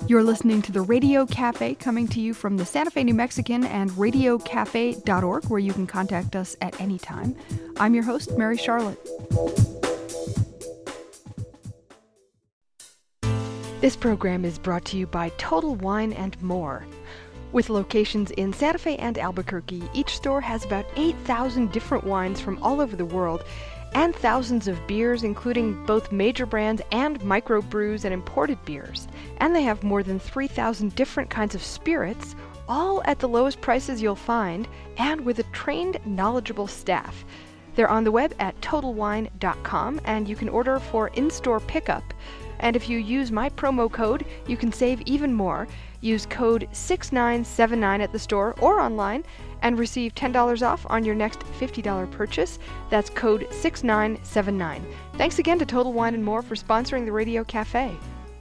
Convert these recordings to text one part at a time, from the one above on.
You're listening to the Radio Cafe, coming to you from the Santa Fe New Mexican and radiocafe.org, where you can contact us at any time. I'm your host, Mary Charlotte. This program is brought to you by Total Wine & More. With locations in Santa Fe and Albuquerque, each store has about 8,000 different wines from all over the world, and thousands of beers, including both major brands and microbrews and imported beers. And they have more than 3,000 different kinds of spirits, all at the lowest prices you'll find, and with a trained, knowledgeable staff. They're on the web at TotalWine.com, and you can order for in-store pickup. And if you use my promo code, you can save even more. Use code 6979 at the store or online and receive $10 off on your next $50 purchase. That's code 6979. Thanks again to Total Wine & More for sponsoring the Radio Cafe.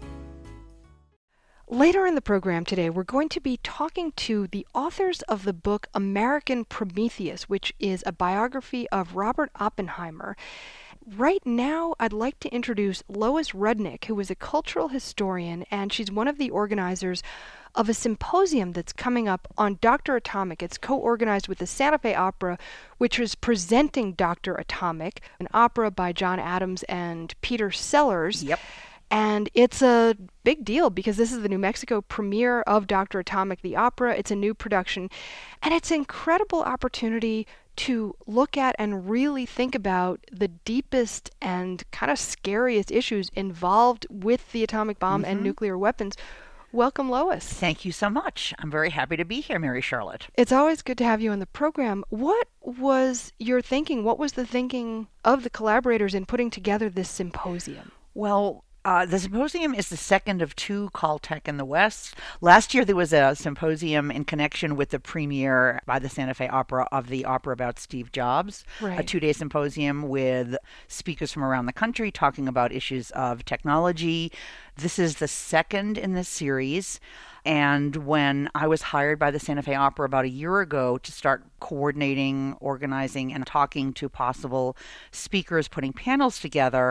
Later in the program today, we're going to be talking to the authors of the book American Prometheus, which is a biography of Robert Oppenheimer. Right now, I'd like to introduce Lois Rudnick, who is a cultural historian, and she's one of the organizers of a symposium that's coming up on Dr. Atomic. It's co-organized with the Santa Fe Opera, which is presenting Dr. Atomic, an opera by John Adams and Peter Sellers. Yep. And it's a big deal because this is the New Mexico premiere of Dr. Atomic, the opera. It's a new production, and it's an incredible opportunity to look at and really think about the deepest and kind of scariest issues involved with the atomic bomb and nuclear weapons. Welcome, Lois. Thank you so much. I'm very happy to be here, Mary Charlotte. It's always good to have you on the program. What was your thinking? What was the thinking of the collaborators in putting together this symposium? Well, the symposium is the second of two called Tech in the West. Last year, there was a symposium in connection with the premiere by the Santa Fe Opera of the opera about Steve Jobs, Right. A 2-day symposium with speakers from around the country talking about issues of technology. This is the second in this series. And when I was hired by the Santa Fe Opera about a year ago to start coordinating, organizing, and talking to possible speakers, putting panels together,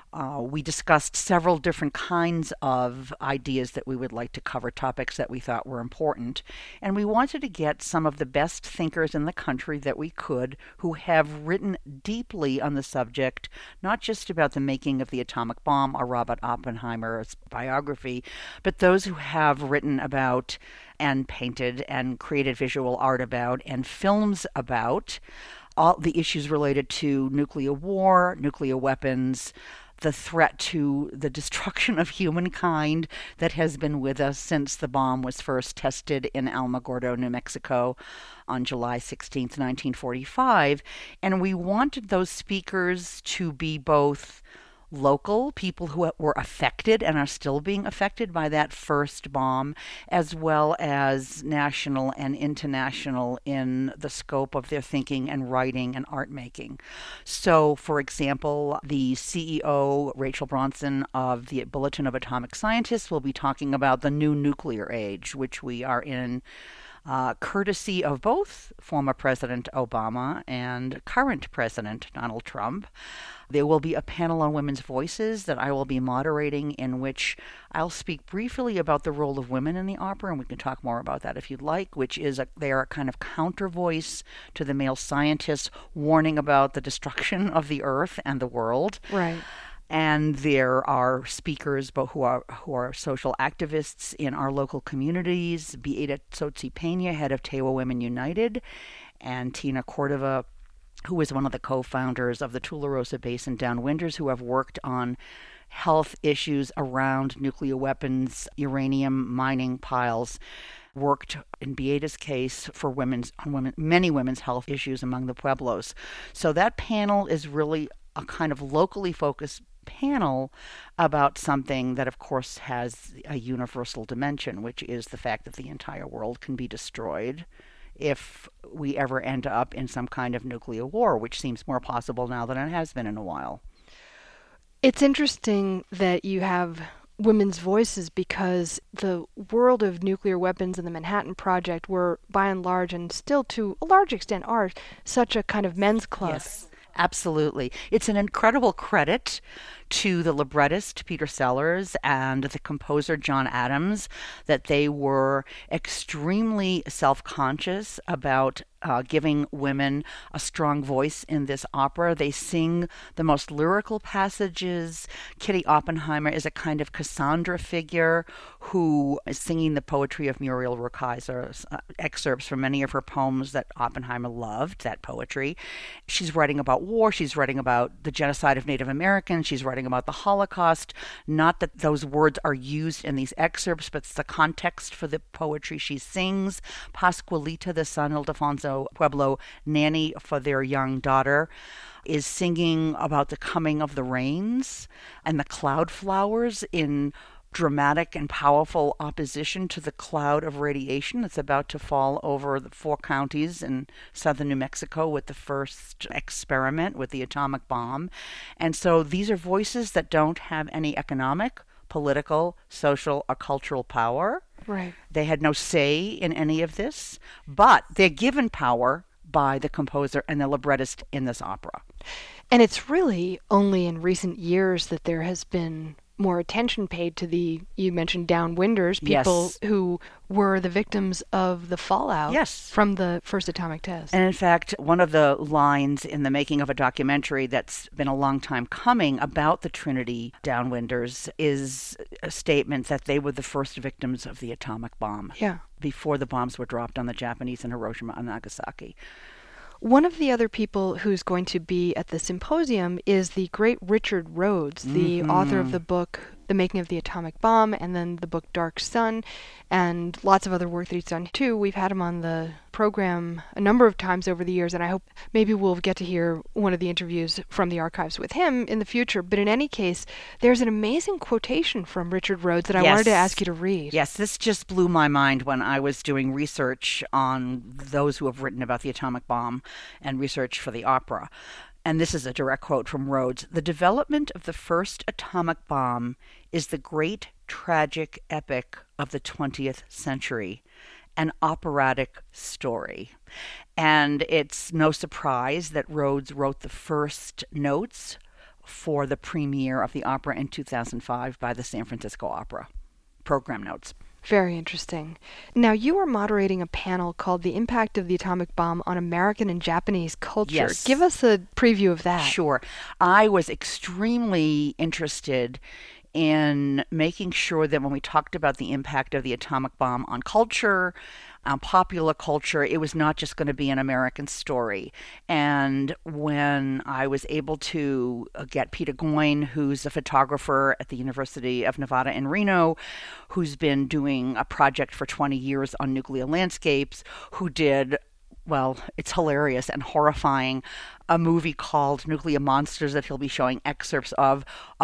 we discussed several different kinds of ideas that we would like to cover, topics that we thought were important. And we wanted to get some of the best thinkers in the country that we could who have written deeply on the subject, not just about the making of the atomic bomb or Robert Oppenheimer's biography, but those who have written about and painted and created visual art about and films about all the issues related to nuclear war, nuclear weapons, the threat to the destruction of humankind that has been with us since the bomb was first tested in Alamogordo, New Mexico on July 16th, 1945. And we wanted those speakers to be both local, people who were affected and are still being affected by that first bomb, as well as national and international in the scope of their thinking and writing and art making. So, for example, the CEO, Rachel Bronson of the Bulletin of Atomic Scientists, will be talking about the new nuclear age, which we are in, courtesy of both former President Obama and current President Donald Trump. There will be a panel on women's voices that I will be moderating, in which I'll speak briefly about the role of women in the opera, and we can talk more about that if you'd like, which is they are a kind of counter voice to the male scientists warning about the destruction of the earth and the world. Right. And there are speakers who are social activists in our local communities, Beata Tsotsi Pena, head of Tewa Women United, and Tina Cordova, who is one of the co-founders of the Tularosa Basin Downwinders, who have worked on health issues around nuclear weapons, uranium mining piles, worked in Beata's case for many women's health issues among the Pueblos. So that panel is really a kind of locally focused panel about something that, of course, has a universal dimension, which is the fact that the entire world can be destroyed if we ever end up in some kind of nuclear war, which seems more possible now than it has been in a while. It's interesting that you have women's voices because the world of nuclear weapons and the Manhattan Project were, by and large, and still to a large extent are, such a kind of men's club. Yes, absolutely. It's an incredible credit to the librettist, Peter Sellers, and the composer, John Adams, that they were extremely self-conscious about giving women a strong voice in this opera. They sing the most lyrical passages. Kitty Oppenheimer is a kind of Cassandra figure who is singing the poetry of Muriel Rukeyser, excerpts from many of her poems that Oppenheimer loved, that poetry. She's writing about war. She's writing about the genocide of Native Americans. She's writing about the Holocaust. Not that those words are used in these excerpts, but it's the context for the poetry she sings. Pascualita, the son, Ildefonso Pueblo, nanny for their young daughter, is singing about the coming of the rains and the cloud flowers in dramatic and powerful opposition to the cloud of radiation that's about to fall over the 4 counties in southern New Mexico with the first experiment with the atomic bomb. And so these are voices that don't have any economic, political, social, or cultural power. Right. They had no say in any of this, but they're given power by the composer and the librettist in this opera. And it's really only in recent years that there has been more attention paid to you mentioned downwinders, people Yes. who were the victims of the fallout Yes. from the first atomic test. And in fact, one of the lines in the making of a documentary that's been a long time coming about the Trinity downwinders is a statement that they were the first victims of the atomic bomb. Yeah. Before the bombs were dropped on the Japanese in Hiroshima and Nagasaki. One of the other people who's going to be at the symposium is the great Richard Rhodes, the author of the book The Making of the Atomic Bomb, and then the book Dark Sun, and lots of other work that he's done too. We've had him on the program a number of times over the years, and I hope maybe we'll get to hear one of the interviews from the archives with him in the future. But in any case, there's an amazing quotation from Richard Rhodes that I wanted to ask you to read. Yes, this just blew my mind when I was doing research on those who have written about the atomic bomb and research for the opera. And this is a direct quote from Rhodes. "The development of the first atomic bomb is the great tragic epic of the 20th century, an operatic story." And it's no surprise that Rhodes wrote the first notes for the premiere of the opera in 2005 by the San Francisco Opera. Program notes. Very interesting. Now, you are moderating a panel called The Impact of the Atomic Bomb on American and Japanese Culture. Yes. Give us a preview of that. Sure. I was extremely interested in making sure that when we talked about the impact of the atomic bomb on culture, popular culture, it was not just going to be an American story. And when I was able to get Peter Goyne, who's a photographer at the University of Nevada in Reno, who's been doing a project for 20 years on nuclear landscapes, who did, well, it's hilarious and horrifying, a movie called Nuclear Monsters that he'll be showing excerpts of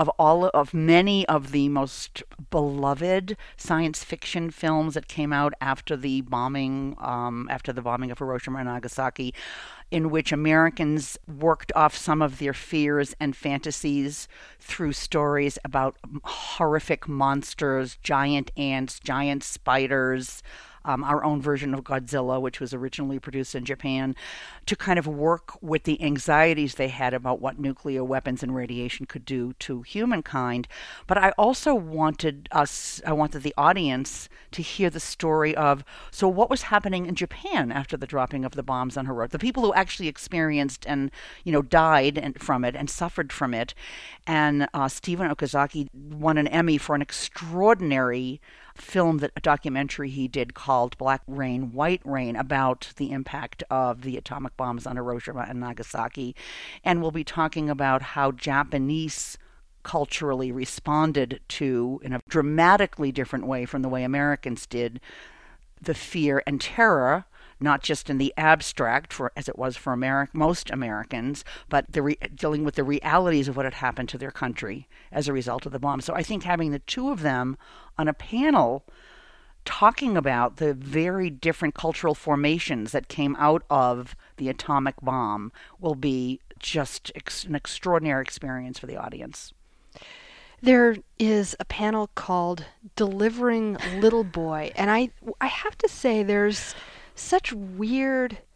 many of the most beloved science fiction films that came out after the bombing of Hiroshima and Nagasaki, in which Americans worked off some of their fears and fantasies through stories about horrific monsters, giant ants, giant spiders, our own version of Godzilla, which was originally produced in Japan, to kind of work with the anxieties they had about what nuclear weapons and radiation could do to humankind. But I also wanted the audience to hear the story of, so what was happening in Japan after the dropping of the bombs on Hiroshima, the people who actually experienced and, died from it and suffered from it. And Stephen Okazaki won an Emmy for an extraordinary a documentary he did called Black Rain, White Rain, about the impact of the atomic bombs on Hiroshima and Nagasaki. And we'll be talking about how Japanese culturally responded to, in a dramatically different way from the way Americans did, the fear and terror, not just in the abstract, as it was for most Americans, but dealing with the realities of what had happened to their country as a result of the bomb. So I think having the two of them on a panel talking about the very different cultural formations that came out of the atomic bomb will be just an extraordinary experience for the audience. There is a panel called Delivering Little Boy, and I have to say there's such weird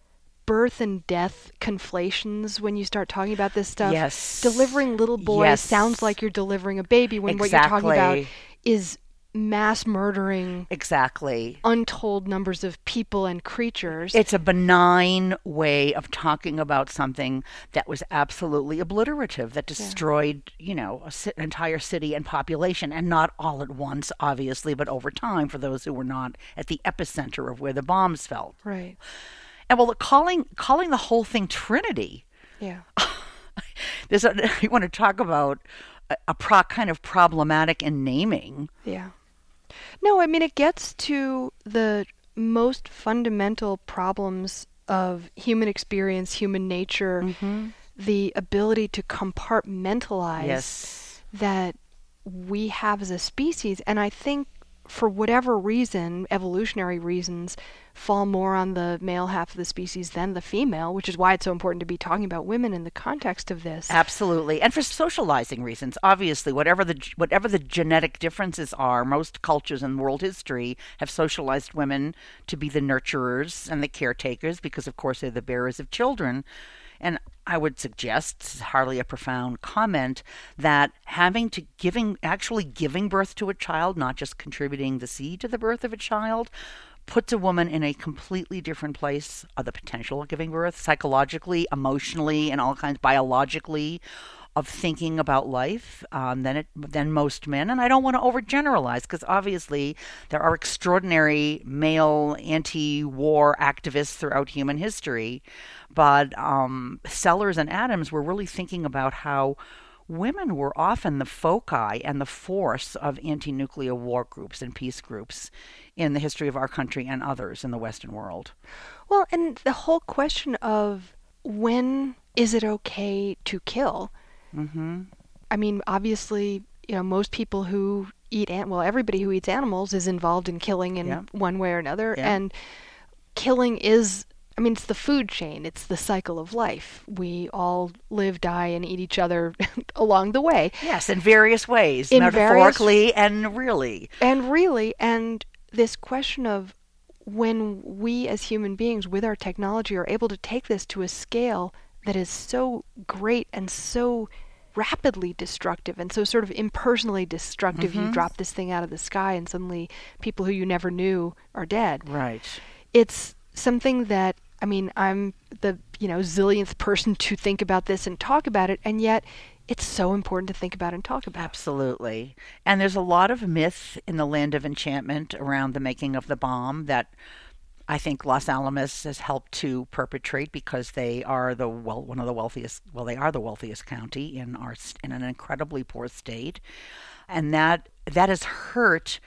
birth and death conflations when you start talking about this stuff. Yes. Delivering little boys Yes. sounds like you're delivering a baby when what you're talking about is mass murdering Exactly. untold numbers of people and creatures. It's a benign way of talking about something that was absolutely obliterative, that destroyed, an entire city and population, and not all at once, obviously, but over time for those who were not at the epicenter of where the bombs fell. Right. And well, calling the whole thing Trinity. Yeah. You want to talk about kind of problematic in naming. Yeah. No, I mean, it gets to the most fundamental problems of human experience, human nature, the ability to compartmentalize that we have as a species. And I think for whatever reason, evolutionary reasons, fall more on the male half of the species than the female, which is why it's so important to be talking about women in the context of this. Absolutely. And for socializing reasons, obviously, whatever the genetic differences are, most cultures in world history have socialized women to be the nurturers and the caretakers because, of course, they're the bearers of children. And I would suggest, this is hardly a profound comment, that actually giving birth to a child, not just contributing the seed to the birth of a child, puts a woman in a completely different place of the potential of giving birth, psychologically, emotionally, and all kinds, biologically, of thinking about life than most men. And I don't want to overgeneralize, because obviously there are extraordinary male anti-war activists throughout human history. But Sellers and Adams were really thinking about how women were often the foci and the force of anti-nuclear war groups and peace groups in the history of our country and others in the Western world. Well, and the whole question of when is it okay to kill? I mean, obviously, most people who eat everybody who eats animals is involved in killing in one way or another. And killing is, it's the food chain. It's the cycle of life. We all live, die, and eat each other along the way. Yes, in various ways, metaphorically and really. And this question of when we as human beings with our technology are able to take this to a scale that is so great and so rapidly destructive and so sort of impersonally destructive. You drop this thing out of the sky and suddenly people who you never knew are dead. Right. It's something that, I'm the, zillionth person to think about this and talk about it, and yet it's so important to think about and talk about. Absolutely. And there's a lot of myth in the land of enchantment around the making of the bomb that I think Los Alamos has helped to perpetrate, because they are they are the wealthiest county in an incredibly poor state, and that has hurt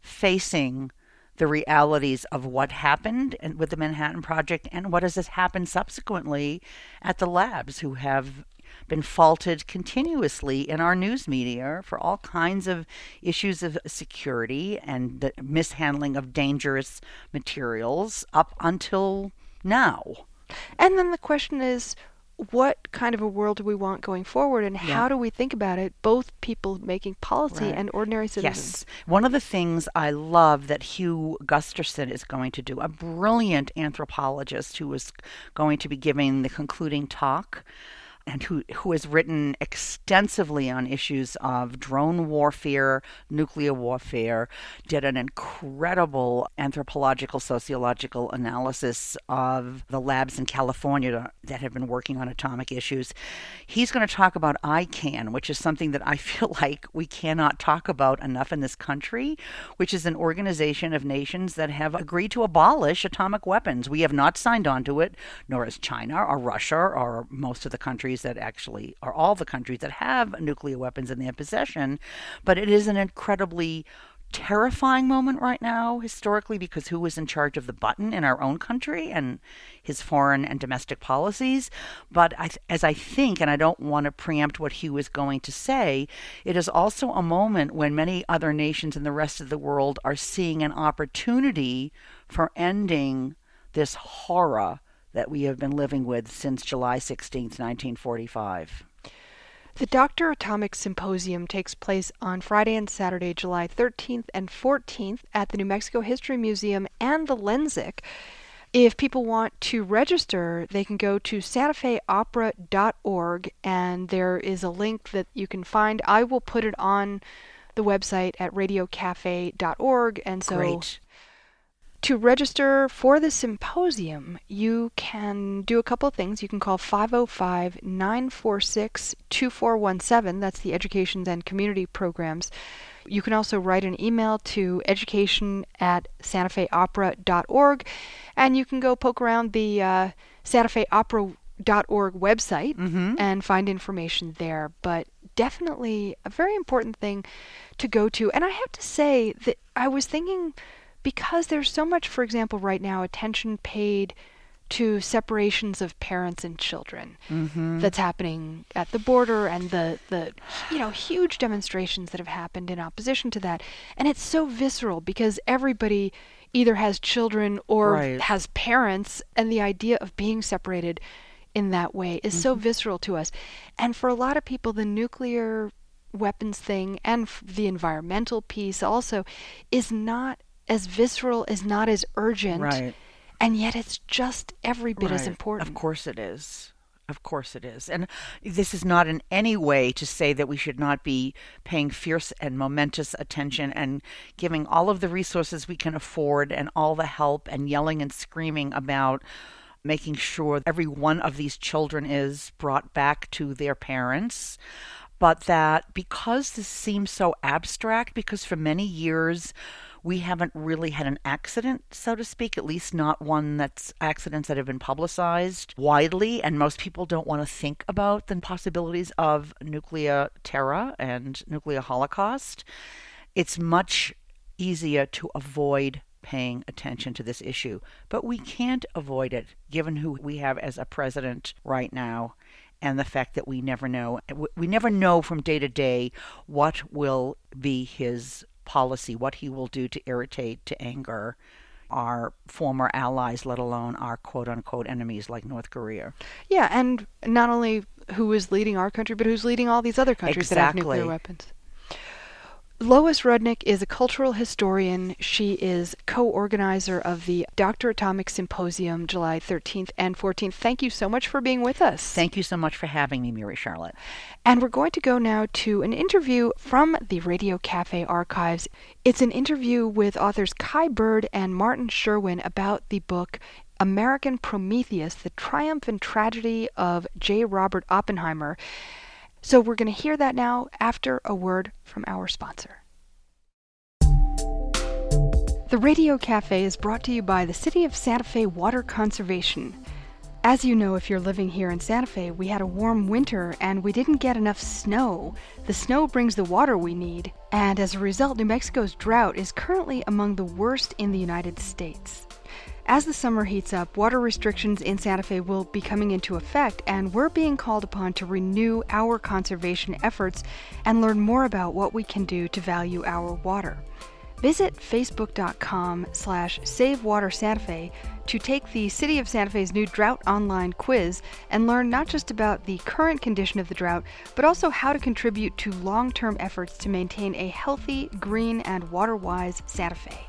facing the realities of what happened with the Manhattan Project and what has happened subsequently at the labs, who have been faulted continuously in our news media for all kinds of issues of security and the mishandling of dangerous materials up until now. And then the question is, what kind of a world do we want going forward, and how do we think about it, both people making policy and ordinary citizens? Yes. One of the things I love that Hugh Gusterson is going to do, a brilliant anthropologist who is going to be giving the concluding talk, and who has written extensively on issues of drone warfare, nuclear warfare, did an incredible anthropological, sociological analysis of the labs in California that have been working on atomic issues. He's going to talk about ICAN, which is something that I feel like we cannot talk about enough in this country, which is an organization of nations that have agreed to abolish atomic weapons. We have not signed on to it, nor has China or Russia or most of the countries that actually are all the countries that have nuclear weapons in their possession. But it is an incredibly terrifying moment right now, historically, because who is in charge of the button in our own country and his foreign and domestic policies? But as I think, and I don't want to preempt what Hugh is going to say, it is also a moment when many other nations in the rest of the world are seeing an opportunity for ending this horror that we have been living with since July 16th, 1945. The Dr. Atomic Symposium takes place on Friday and Saturday, July 13th and 14th at the New Mexico History Museum and the Lensic. If people want to register, they can go to santafeopera.org, and there is a link that you can find. I will put it on the website at radiocafe.org, and so Great. to register for the symposium, you can do a couple of things. You can call 505-946-2417. That's the Education and Community Programs. You can also write an email to education@santafeopera.org, and you can go poke around the santafeopera.org website and find information there. But definitely a very important thing to go to. And I have to say that I was thinking, because there's so much, for example, right now, attention paid to separations of parents and children that's happening at the border, and the huge demonstrations that have happened in opposition to that. And it's so visceral because everybody either has children or has parents, and the idea of being separated in that way is so visceral to us. And for a lot of people, the nuclear weapons thing and the environmental piece also is not as visceral, is not as urgent. Right. And yet it's just every bit as important. Of course it is. Of course it is. And this is not in any way to say that we should not be paying fierce and momentous attention and giving all of the resources we can afford and all the help and yelling and screaming about making sure every one of these children is brought back to their parents. But that because this seems so abstract, because for many years we haven't really had an accident, so to speak, at least not one that's accidents that have been publicized widely, and most people don't want to think about the possibilities of nuclear terror and nuclear holocaust. It's much easier to avoid paying attention to this issue, but we can't avoid it given who we have as a president right now. And the fact that we never know from day to day what will be his policy, what he will do to irritate, to anger our former allies, let alone our quote-unquote enemies like North Korea. Yeah, and not only who is leading our country, but who's leading all these other countries that have nuclear weapons. Lois Rudnick is a cultural historian. She is co-organizer of the Dr. Atomic Symposium, July 13th and 14th. Thank you so much for being with us. Thank you so much for having me, Mary Charlotte. And we're going to go now to an interview from the Radio Cafe archives. It's an interview with authors Kai Bird and Martin Sherwin about the book American Prometheus, The Triumph and Tragedy of J. Robert Oppenheimer. So we're going to hear that now after a word from our sponsor. The Radio Cafe is brought to you by the City of Santa Fe Water Conservation. As you know, if you're living here in Santa Fe, we had a warm winter and we didn't get enough snow. The snow brings the water we need, and as a result, New Mexico's drought is currently among the worst in the United States. As the summer heats up, water restrictions in Santa Fe will be coming into effect, and we're being called upon to renew our conservation efforts and learn more about what we can do to value our water. Visit facebook.com/SaveWaterSantaFe to take the City of Santa Fe's new Drought Online quiz and learn not just about the current condition of the drought, but also how to contribute to long-term efforts to maintain a healthy, green, and water-wise Santa Fe.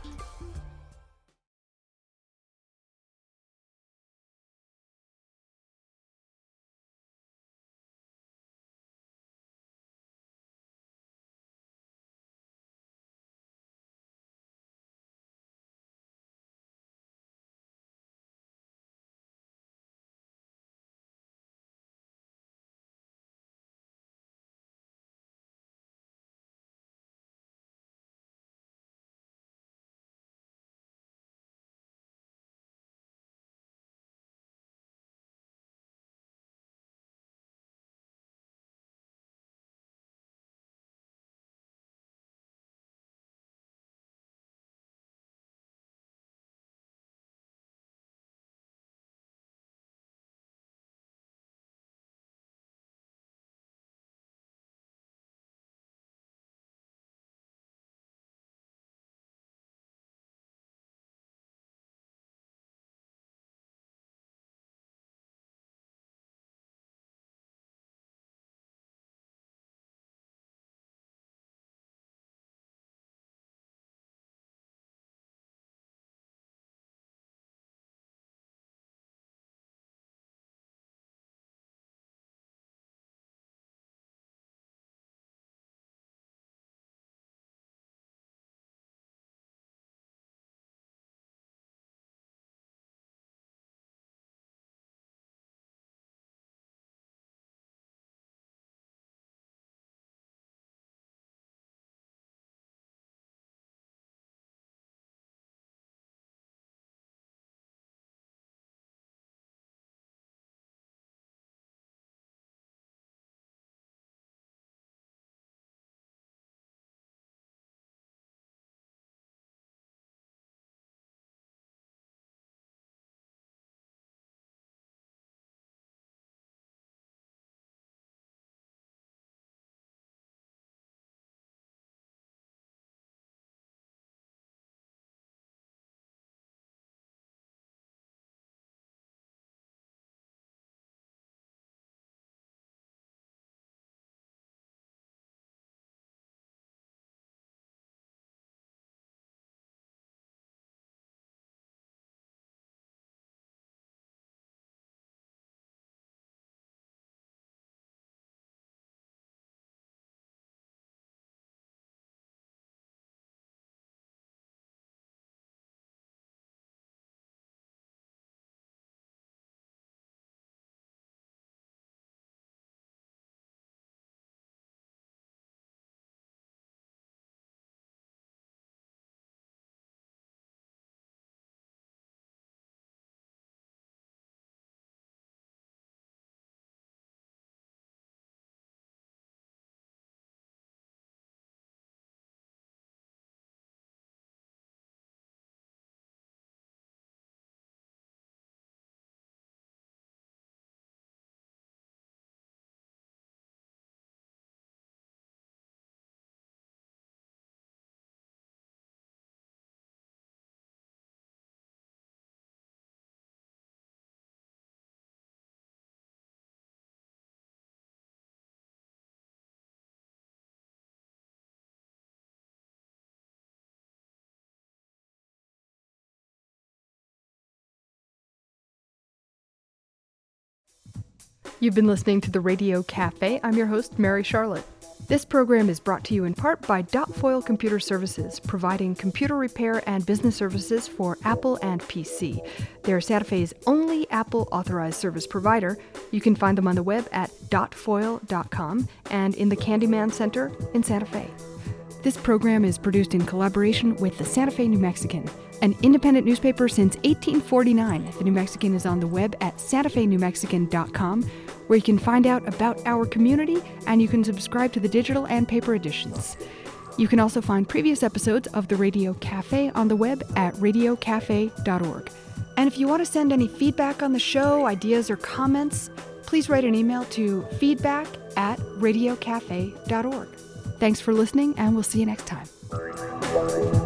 You've been listening to the Radio Cafe. I'm your host, Mary Charlotte. This program is brought to you in part by Dotfoil Computer Services, providing computer repair and business services for Apple and PC. They're Santa Fe's only Apple authorized service provider. You can find them on the web at dotfoil.com and in the Candyman Center in Santa Fe. This program is produced in collaboration with the Santa Fe New Mexican, an independent newspaper since 1849. The New Mexican is on the web at santafenewmexican.com, where you can find out about our community and you can subscribe to the digital and paper editions. You can also find previous episodes of the Radio Cafe on the web at radiocafe.org. And if you want to send any feedback on the show, ideas, or comments, please write an email to feedback@radiocafe.org. Thanks for listening, and we'll see you next time.